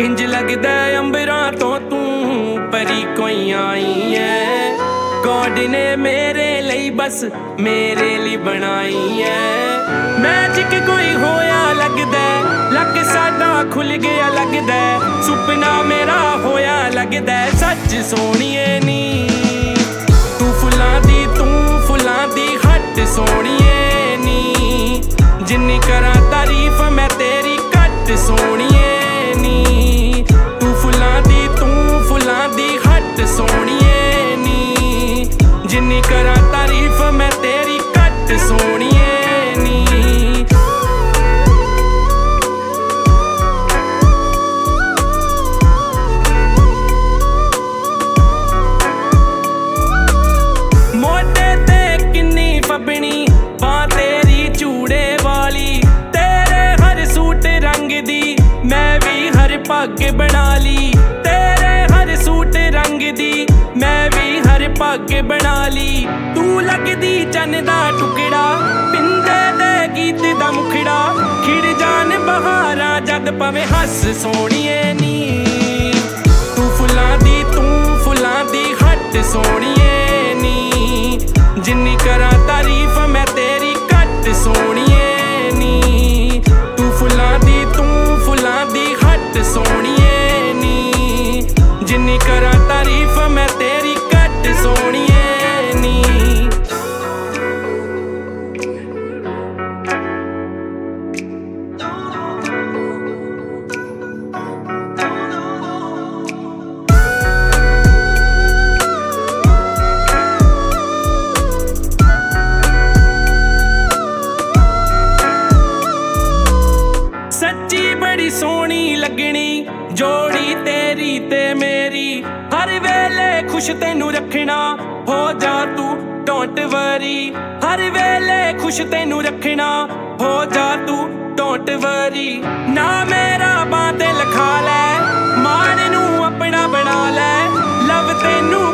इंज लगदा अंबरां तो तू परी कोई आई है। गॉड ने मेरे लिए बस मेरे लिए बनाई है। मैजिक कोई होया लगदा लक साडा खुल गया लगदा सुपना मेरा होया लगदा सच सोहणीए नी तू फुल्लां दी हट सोहणीए नी जिन्नी करा तारीफ मैं तेरी घट सोहणीए नी तू फुल्लां दी हट सोहणीए नी जिन्नी करा तारीफ मैं तेरी घट सोहणीए नी। मोटे ते किन्नी फबनी बां तेरी चूड़े वाली तेरे हर सूट रंग दी मैं भी हर पग बना ली तेरे हर सूट रंग दी मैं भी हर पग बना ली। तू लगदी चन दा टुकड़ा पिंदे दे गीत दा मुखड़ा खिड़ जान बहारां जद पवे हस सोहणीए नी तू फुल्लां दी हट सोहणीए नी जिन्नी करा तारीफ मैं तेरी घट सोहणीए नी तू फुल्लां दी हट सोहणीए नी जिन्नी करा तारीफ मैं तेरी घट सोहणीए नी। सच्ची बड़ी सोहनी लगनी जोड़ी तेरी ते मेरी हर वेले खुश तेनू रखना हो जा तू डोंट वरी हर वेले खुश तेनू रखना हो जा तू डोंट वरी ना मेरा बां ते लिखा लै मान नू अपना बना लै लव तेनू